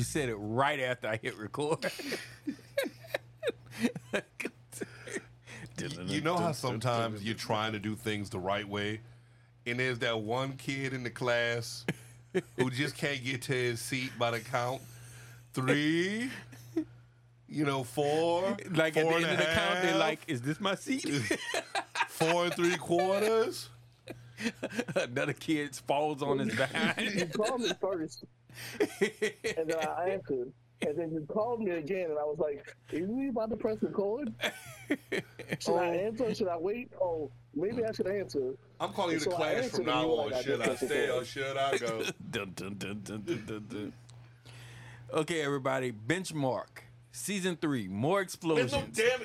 said it right after I hit record. You know how sometimes you're trying to do things the right way, and there's that one kid in the class who just can't get to his seat by the count 3, 4, Like 4 at the and end a of the count, they're half, like, "Is this my seat?" 4 3/4. Another kid falls on his You behind. called me first, and then I answered. And then you called me again, and I was like, "Isn't he about to press record? Should I answer or should I wait? Oh, maybe I should answer." I'm calling you to So I class answered from and now you were on. like, Should I just stay or record. should I go? Dun, dun, dun, dun, dun, dun, dun. Okay, everybody, Benchmark, season 3, more Man, explosions. no, damn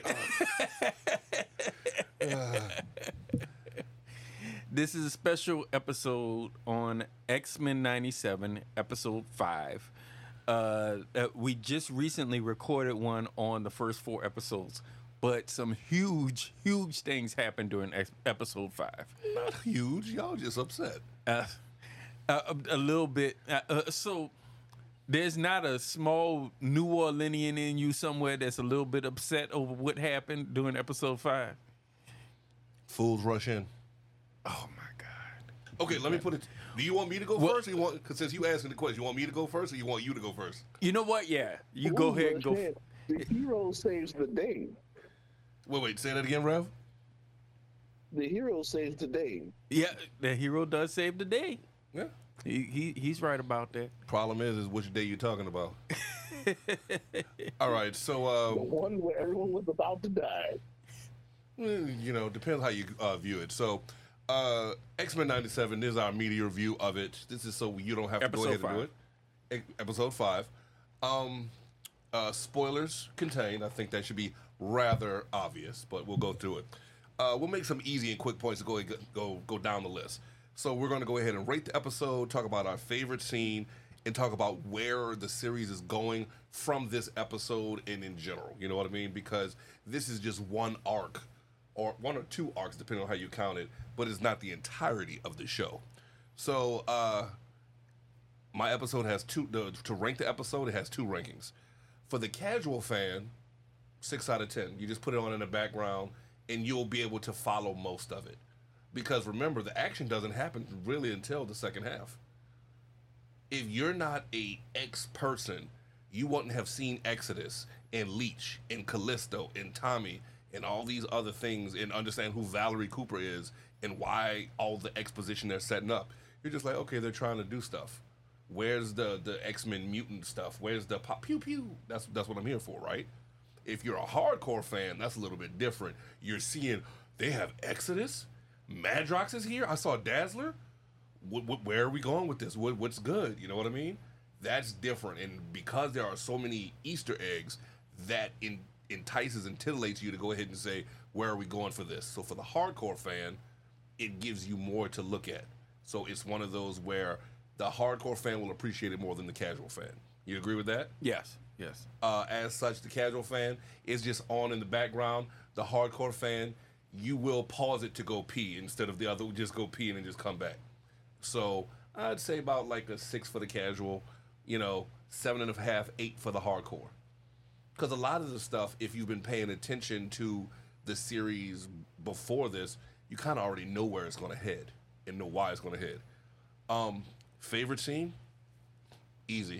it. This is a special episode on X-Men 97, episode 5. We just recently recorded one on the first 4 episodes, but some huge things happened during episode 5. Not huge. Y'all just upset. A little bit. So there's not a small New Orleanian in you somewhere that's a little bit upset over what happened during episode 5? Fools rush in. Oh my God. Okay, let me put it. Do you want me to go first? Or you want, because since you asking the question, you want me to go first, or you want you to go first? You know what? Yeah, you go ahead and go. Man, the hero saves the day. Wait, say that again, Rev. The hero saves the day. Yeah, the hero does save the day. Yeah. He's right about that. Problem is which day you're talking about. All right, The so one where everyone was about to die. depends how you view it. So, X-Men 97 is our media review of it. This is so you don't have to go ahead and do it. Episode 5. Spoilers contained. I think that should be rather obvious, but we'll go through it. We'll make some easy and quick points to go down the list. So we're going to go ahead and rate the episode, talk about our favorite scene, and talk about where the series is going from this episode and in general. You know what I mean? Because this is just one arc, or 1 or 2 arcs, depending on how you count it, but it's not the entirety of the show. So my episode has 2, to rank the episode, it has 2 rankings. For the casual fan, 6 out of 10. You just put it on in the background, and you'll be able to follow most of it. Because remember, the action doesn't happen really until the second half. If you're not a X person, you wouldn't have seen Exodus and Leech and Callisto and Tommy and all these other things and understand who Valerie Cooper is and why all the exposition they're setting up. You're just like, okay, they're trying to do stuff. Where's the X-Men mutant stuff? Where's the pop pew pew? That's what I'm here for, right? If you're a hardcore fan, that's a little bit different. You're seeing they have Exodus, Madrox is here. I saw Dazzler. Where are we going with this? What's good? You know what I mean? That's different, and because there are so many Easter eggs, that entices and titillates you to go ahead and say, where are we going for this? So for the hardcore fan, it gives you more to look at. So it's one of those where the hardcore fan will appreciate it more than the casual fan. You agree with that? Yes. As such, the casual fan is just on in the background. The hardcore fan, you will pause it to go pee instead of the other, just go pee and then just come back. So I'd say about like a 6 for the casual, 7.5, 8 for the hardcore. Because a lot of the stuff, if you've been paying attention to the series before this, you kind of already know where it's going to head and know why it's going to head. Favorite scene? Easy.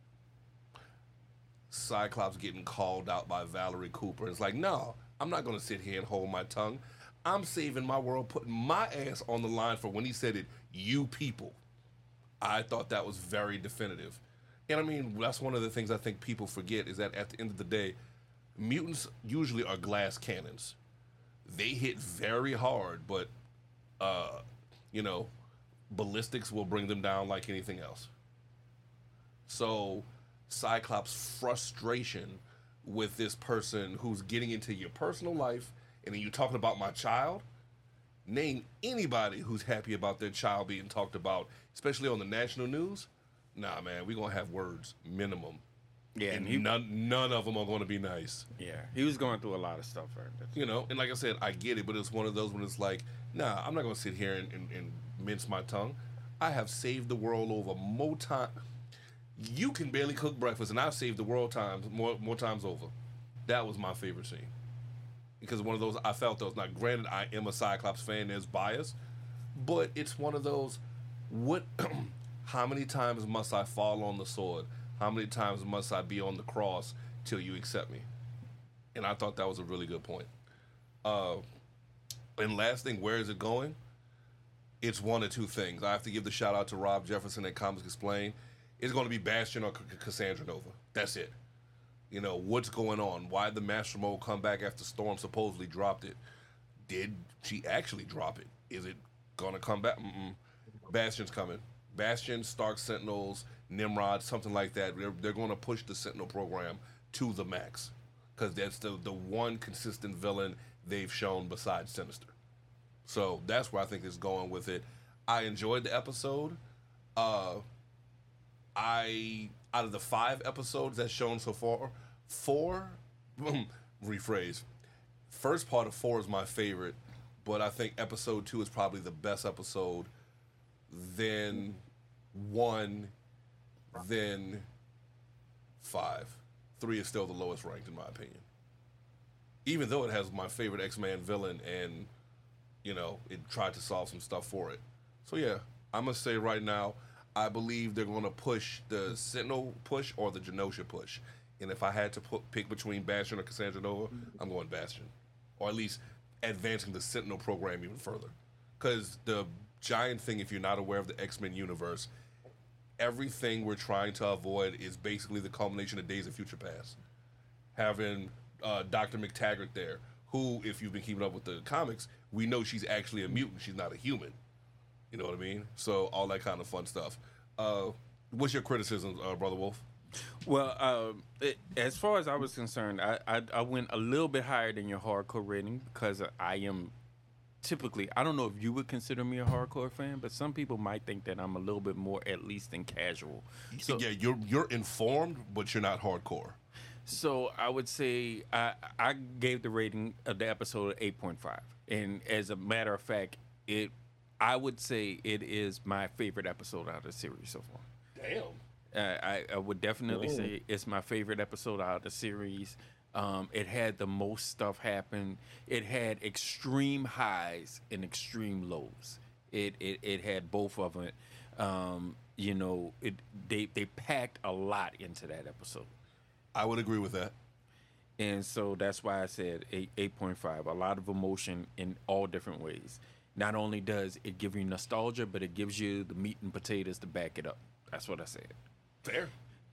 Cyclops getting called out by Valerie Cooper. It's like, no, I'm not going to sit here and hold my tongue. I'm saving my world, putting my ass on the line for when he said it, you people. I thought that was very definitive. And I mean, that's one of the things I think people forget is that at the end of the day, mutants usually are glass cannons. They hit very hard, but, ballistics will bring them down like anything else. So Cyclops' frustration with this person who's getting into your personal life, and then you're talking about my child, name anybody who's happy about their child being talked about, especially on the national news. Nah, man, we're going to have words, minimum. Yeah, and none of them are going to be nice. Yeah, he was going through a lot of stuff right there. And like I said, I get it, but it's one of those when it's like, nah, I'm not going to sit here and mince my tongue. I have saved the world over more time. You can barely cook breakfast, and I've saved the world times more times over. That was my favorite scene because one of those I felt those. Now, granted, I am a Cyclops fan. There's bias, but it's one of those. What? How many times must I fall on the sword? How many times must I be on the cross till you accept me? And I thought that was a really good point. And last thing, where is it going? It's one of two things. I have to give the shout out to Rob Jefferson at Comics Explained. It's going to be Bastion or Cassandra Nova. That's it. You know, what's going on? Why did the Master Mold come back after Storm supposedly dropped it? Did she actually drop it? Is it going to come back? Bastion's coming. Bastion, Stark Sentinels, Nimrod, something like that. They're going to push the Sentinel program to the max because that's the one consistent villain they've shown besides Sinister. So that's where I think it's going with it. I enjoyed the episode. Out of the 5 episodes that's shown so far, 4, rephrase. First part of 4 is my favorite, but I think episode 2 is probably the best episode. Then 1, then 5. 3 is still the lowest ranked in my opinion. Even though it has my favorite X-Men villain and, you know, it tried to solve some stuff for it. So yeah, I'm going to say right now, I believe they're going to push the Sentinel push or the Genosha push. And if I had to pick between Bastion or Cassandra Nova, I'm going Bastion. Or at least advancing the Sentinel program even further. Because the giant thing, if you're not aware of the X-Men universe, everything we're trying to avoid is basically the culmination of Days of Future Past. Having Dr. McTaggart there, who, if you've been keeping up with the comics, we know she's actually a mutant. She's not a human. You know what I mean? So all that kind of fun stuff. What's your criticism, Brother Wolf? Well, as far as I was concerned, I went a little bit higher than your hardcore rating because I am typically, I don't know if you would consider me a hardcore fan, but some people might think that I'm a little bit more at least than casual. So, yeah, you're informed, but you're not hardcore. So I would say I gave the rating of the episode 8.5, and as a matter of fact, I would say it is my favorite episode out of the series so far. Damn. I would definitely say it's my favorite episode out of the series. It had the most stuff happen. It had extreme highs and extreme lows. It had both of it. You know, they packed a lot into that episode. I would agree with that. And so that's why I said 8.5. A lot of emotion in all different ways. Not only does it give you nostalgia, but it gives you the meat and potatoes to back it up. That's what I said. Fair.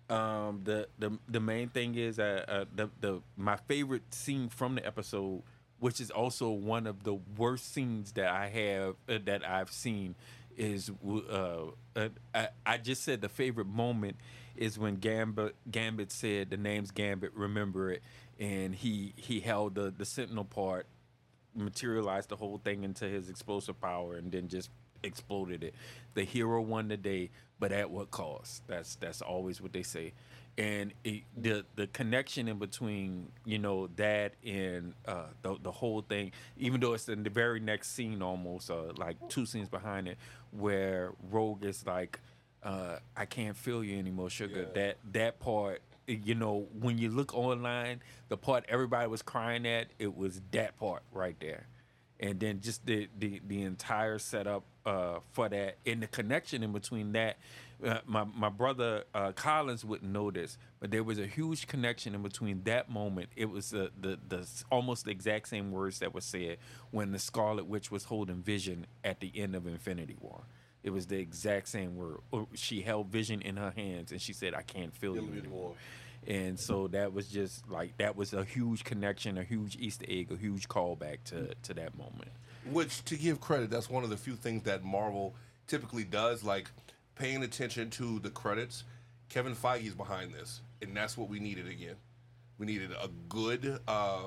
The main thing is my favorite scene from the episode, which is also one of the worst scenes that I have that I've seen, is I just said the favorite moment is when Gambit said the name's Gambit, remember it, and he held the Sentinel part, materialized the whole thing into his explosive power, and then just exploded it. The hero won the day, but at what cost? That's always what they say. And the connection in between, you know, that and the whole thing, even though it's in the very next scene almost, like 2 scenes behind it, where Rogue is like, I can't feel you anymore, sugar. Yeah. That part, you know, when you look online, the part everybody was crying at, it was that part right there. And then just the entire setup for that, and the connection in between that. My brother Collins wouldn't know this, but there was a huge connection in between that moment. It was the almost the exact same words that were said when the Scarlet Witch was holding Vision at the end of Infinity War. It was the exact same word. She held Vision in her hands, and she said, "I can't feel you anymore." And so that was just like, that was a huge connection, a huge Easter egg, a huge callback to that moment. Which, to give credit, that's one of the few things that Marvel typically does, like paying attention to the credits. Kevin Feige's behind this, and that's what we needed again. We needed a good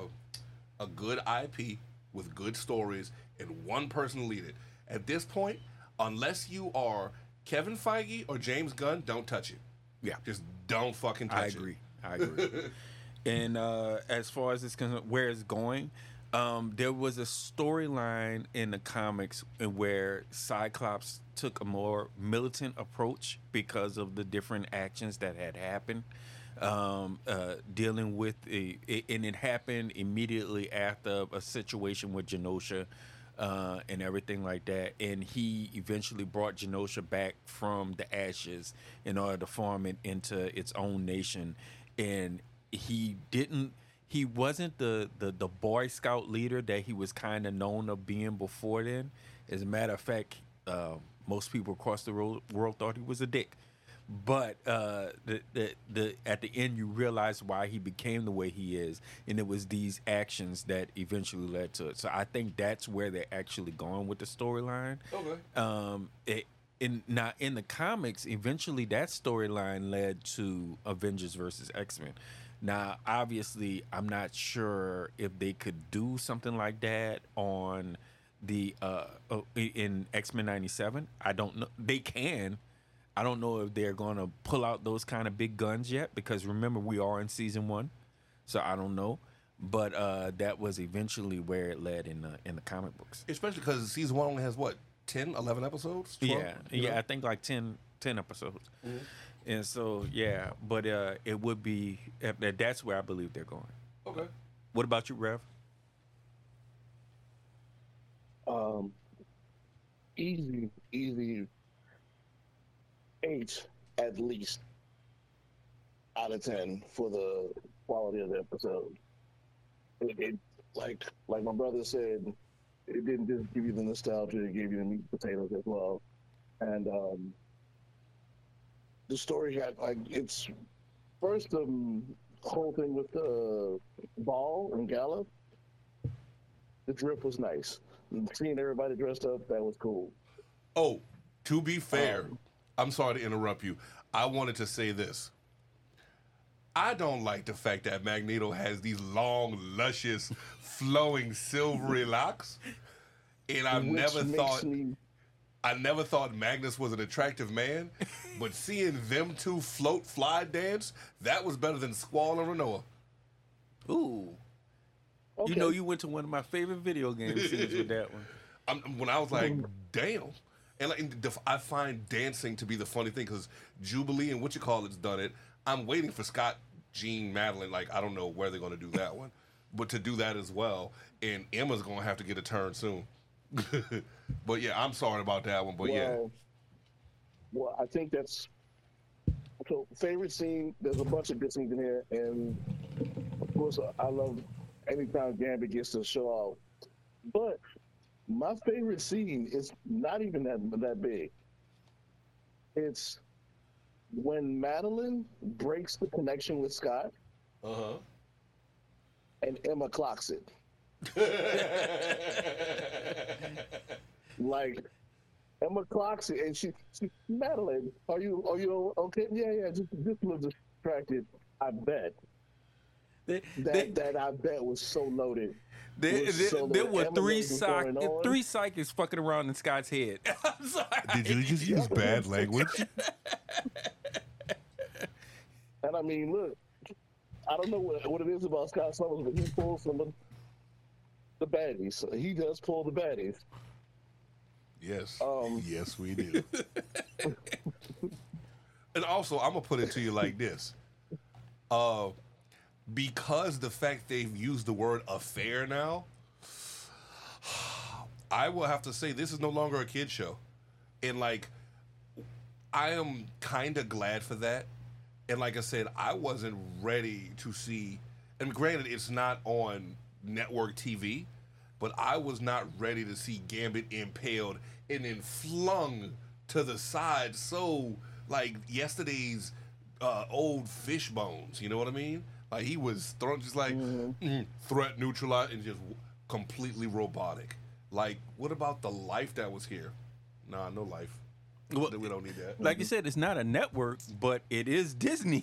IP with good stories and one person lead it. At this point, unless you are Kevin Feige or James Gunn, don't touch it. Yeah. Just don't fucking touch it. I agree. And as far as it's concerned, where it's going, there was a storyline in the comics where Cyclops took a more militant approach because of the different actions that had happened. Dealing with and it happened immediately after a situation with Genosha and everything like that. And he eventually brought Genosha back from the ashes in order to form it into its own nation. And he wasn't the Boy Scout leader that he was kind of known of being before then. As a matter of fact, most people across the world thought he was a dick. But at the end, you realize why he became the way he is, and it was these actions that eventually led to it. So I think that's where they're actually going with the storyline. Okay. In the comics, eventually that storyline led to Avengers versus X-Men. Now, obviously, I'm not sure if they could do something like that on the in X-Men 97. I don't know. They can. I don't know if they're going to pull out those kind of big guns yet, because remember, we are in season 1, so I don't know. But that was eventually where it led in the comic books. Especially because season 1 only has, what, 10, 11 episodes? 12? Yeah, I think like 10 episodes. Mm-hmm. And so, yeah, but it would be, that's where I believe they're going. Okay. What about you, Rev? Easy 8 at least out of 10 for the quality of the episode. It like my brother said, it didn't just give you the nostalgia, it gave you the meat and potatoes as well. And the story had, like, it's first whole thing with the ball and Gala. The drip was nice. Seeing everybody dressed up, that was cool. Oh, to be fair, I'm sorry to interrupt you. I wanted to say this. I don't like the fact that Magneto has these long, luscious, flowing, silvery locks. And I never thought Magnus was an attractive man, but seeing them two fly dance, that was better than Squall and Renoa. Ooh. Okay. You know, you went to one of my favorite video game scenes with that one. When I was like, damn. And I find dancing to be the funny thing, because Jubilee and it's done it. I'm waiting for Scott, Jean, Madeline. Like, I don't know where they're going to do that one, but to do that as well. And Emma's going to have to get a turn soon. But yeah, I'm sorry about that one. But Well, I think that's so. Favorite scene. There's a bunch of good scenes in here, and of course, I love anytime Gambit gets to show out. But my favorite scene is not even that big. It's when Madeline breaks the connection with Scott. And Emma clocks it. Like, Emma clocks it, and she Madeline, are you okay? Yeah, just a little distracted. I bet that I bet was so loaded. There were three psychics fucking around in Scott's head. I'm sorry. Did you just use bad language? And I mean, look, I don't know what it is about Scott Summers, but he pulls some of the baddies. He does pull the baddies. Yes. Yes, we do. And also, I'm going to put it to you like this. Because the fact they've used the word affair now, I will have to say this is no longer a kid show. And, like, I am kind of glad for that. And like I said, I wasn't ready to see, and granted, it's not on network TV, but I was not ready to see Gambit impaled and then flung to the side so like yesterday's old fish bones, you know what I mean? Like he was thrown just like threat neutralized and just completely robotic. Like, what about the life that was here? Nah, no life. Well, we don't need that. Like you said, it's not a network, but it is Disney.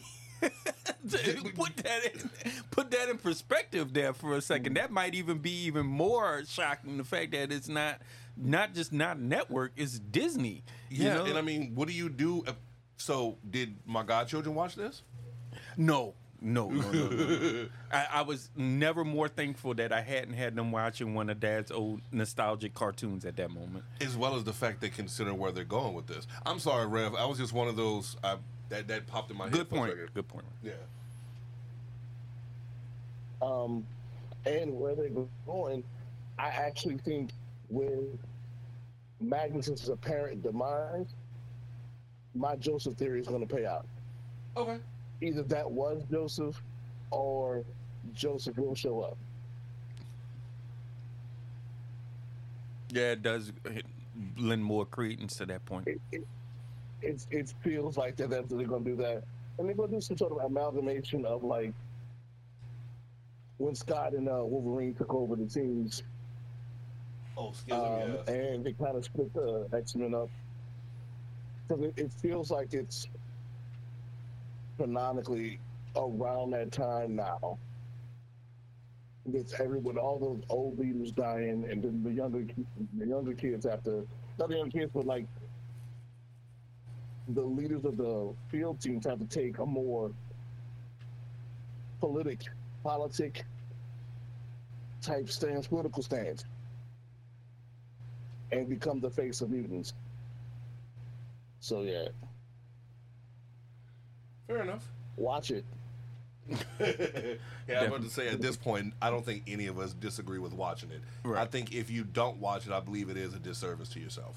Put that in perspective there for a second. That might even be even more shocking, the fact that it's not just not a network, it's Disney. Yeah, you know? And I mean, what do you do? So, did my godchildren watch this? No, No. I was never more thankful that I hadn't had them watching one of Dad's old nostalgic cartoons at that moment. As well as the fact they consider where they're going with this. I'm sorry, Rev. I was just one of those that popped in my head. Good point. Good point. Yeah. And where they're going, I actually think with Magnus's apparent demise, my Joseph theory is going to pay out. Okay. Either that was Joseph, or Joseph will show up. Yeah, it does lend more credence to that point. It feels like they're going to do that, and they're going to do some sort of amalgamation of like when Scott and Wolverine took over the teams. Oh, Schism, yes. And they kind of split the X-Men up. Because it feels like it's canonically around that time now. With everyone, all those old leaders dying, and then the younger kids after, not the younger kids, but like the leaders of the field teams have to take a more politic type stance, political stance, and become the face of mutants. So yeah. Fair enough. Watch it. Yeah, I'm about to say at this point, I don't think any of us disagree with watching it. Right. I think if you don't watch it, I believe it is a disservice to yourself.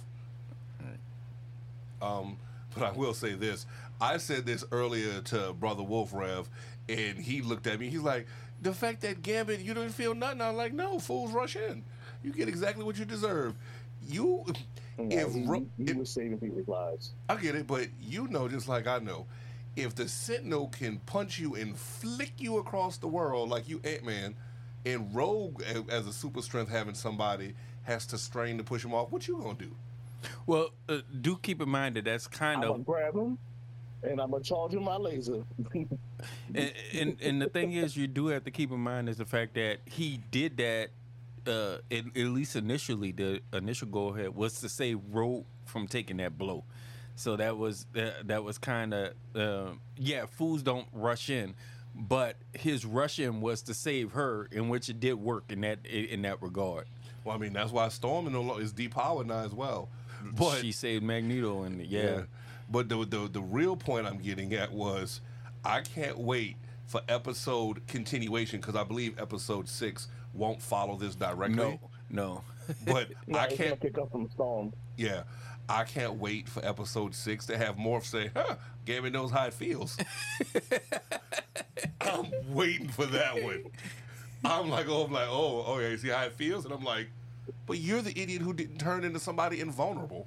Right. But I will say this. I said this earlier to Brother Wolf Rev, and he looked at me. He's like, the fact that Gambit, you didn't feel nothing. I'm like, no, fools rush in. You get exactly what you deserve. You was saving people's lives. I get it, but you know just like I know, if the Sentinel can punch you and flick you across the world like you Ant-Man, and Rogue as a super strength having somebody has to strain to push him off, what you gonna do? Well, do keep in mind that that's kind I'm of... gonna grab him, and I'm gonna charge him my laser. and the thing is, you do have to keep in mind is the fact that he did that, at least initially, the initial go ahead was to save Rogue from taking that blow. So that was kind of fools don't rush in, but his rush in was to save her, in which it did work in that regard. Well, I mean that's why Storm is depowered now as well. But she saved Magneto, and yeah. But the real point I'm getting at was I can't wait for episode continuation because I believe episode 6 won't follow this directly. No. But I It's can't gonna pick up from Storm. Yeah. I can't wait for episode 6 to have Morph say, Gambit knows how it feels. I'm waiting for that one. I'm like, oh, yeah, you see how it feels? And I'm like, but you're the idiot who didn't turn into somebody invulnerable.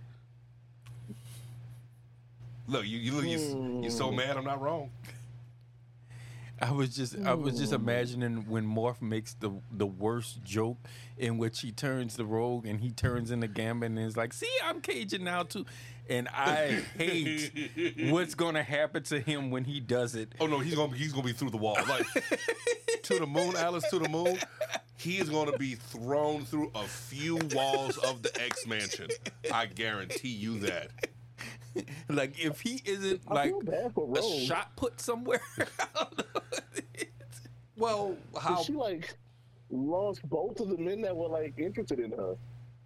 Look, you're so mad I'm not wrong. I was just imagining when Morph makes the worst joke in which he turns the Rogue and he turns into Gambit and is like, see, I'm Cajun now too. And I hate what's gonna happen to him when he does it. Oh no, he's gonna be through the wall. Like to the moon, Alice, to the moon. He is gonna be thrown through a few walls of the X Mansion. I guarantee you that. Like if he isn't like a shot put somewhere. I don't know. Well, how she like lost both of the men that were like interested in her.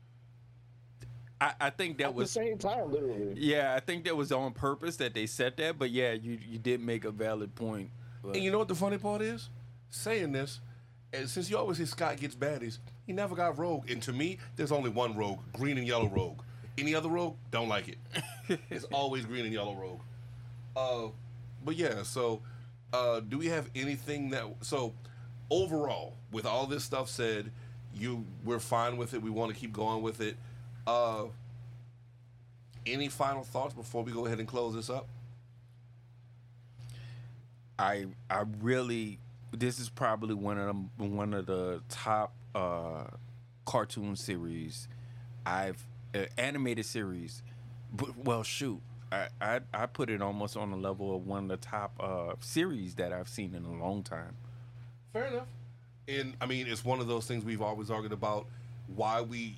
I think that was at the same time, literally. Yeah, I think that was on purpose that they said that. But yeah, you did make a valid point. But. And you know what the funny part is? Saying this, and since you always say Scott gets baddies, he never got Rogue. And to me, there's only one Rogue, green and yellow Rogue. Any other Rogue, don't like it. It's always green and yellow Rogue. But yeah, so do we have anything that... So overall, with all this stuff said, we're fine with it. We want to keep going with it. Any final thoughts before we go ahead and close this up? I really... This is probably one of the top cartoon series animated series. Well, shoot, I put it almost on the level of one of the top series that I've seen in a long time. Fair enough. And I mean, it's one of those things we've always argued about why we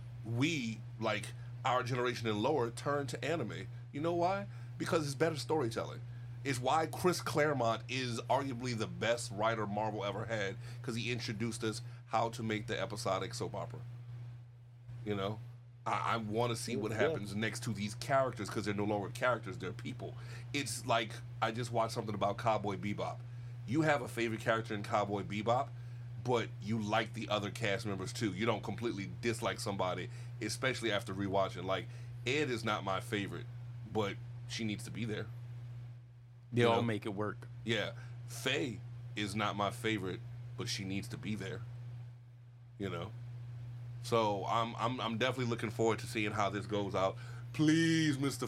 like our generation and lower turn to anime. You know why? Because it's better storytelling. It's why Chris Claremont is arguably the best writer Marvel ever had, because he introduced us how to make the episodic soap opera. You know, I want to see what happens next to these characters, because they're no longer characters, they're people. It's like, I just watched something about Cowboy Bebop. You have a favorite character in Cowboy Bebop, but you like the other cast members too. You don't completely dislike somebody, especially after rewatching. Like, Ed is not my favorite, but she needs to be there. They all make it work. Yeah. Faye is not my favorite, but she needs to be there. You know? So I'm definitely looking forward to seeing how this goes out. Please, Mr.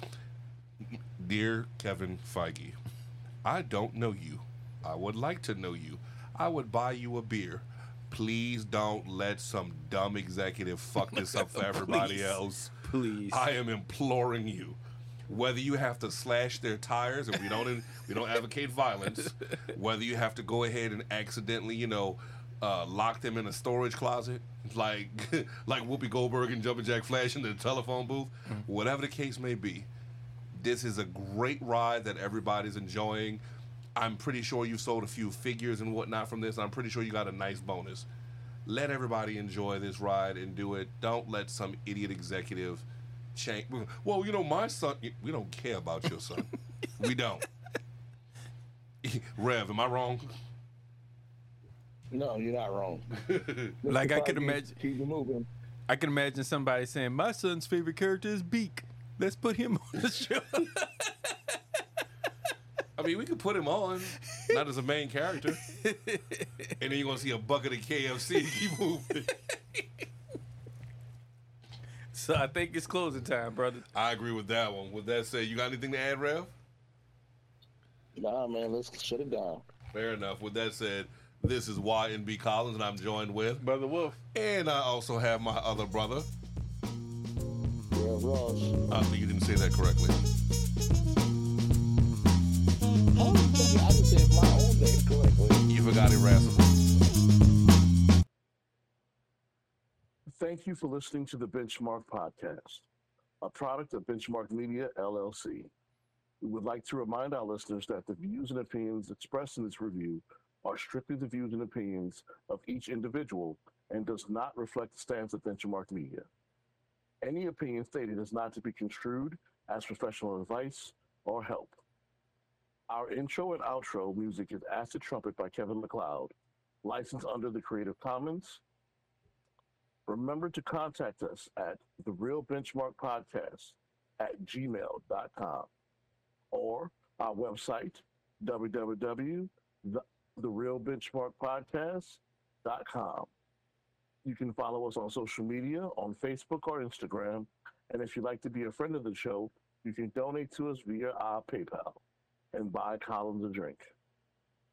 Dear Kevin Feige, I don't know you. I would like to know you. I would buy you a beer. Please don't let some dumb executive fuck this up for everybody else. Please. I am imploring you. Whether you have to slash their tires, and we don't advocate violence. Whether you have to go ahead and accidentally, lock them in a storage closet, like Whoopi Goldberg and Jumpin' Jack Flash in the telephone booth. Whatever the case may be, this is a great ride that everybody's enjoying. I'm pretty sure you sold a few figures and whatnot from this. I'm pretty sure you got a nice bonus. Let everybody enjoy this ride and do it. Don't let some idiot executive change. Well, my son, we don't care about your son. We don't. Rev, am I wrong? No, you're not wrong. Like, I could imagine. Keep moving. I can imagine somebody saying, "My son's favorite character is Beak. Let's put him on the show." I mean, we could put him on, not as a main character. And then you're going to see a bucket of KFC to keep moving. So I think it's closing time, brother. I agree with that one. With that said, you got anything to add, Rev? Nah, man, let's shut it down. Fair enough. With that said, this is YNB Collins, and I'm joined with Brother Wolf. And I also have my other brother. Rev Ross. You didn't say that correctly. I didn't say my own name correctly. You forgot irascible. Thank you for listening to the Benchmark Podcast, a product of Benchmark Media, LLC. We would like to remind our listeners that the views and opinions expressed in this review are strictly the views and opinions of each individual and does not reflect the stance of Benchmark Media. Any opinion stated is not to be construed as professional advice or help. Our intro and outro music is Acid Trumpet by Kevin MacLeod, licensed under the Creative Commons. Remember to contact us at The Real Benchmark Podcast at gmail.com or our website, www.therealbenchmarkpodcast.com. You can follow us on social media on Facebook or Instagram. And if you'd like to be a friend of the show, you can donate to us via our PayPal and buy Collins a drink.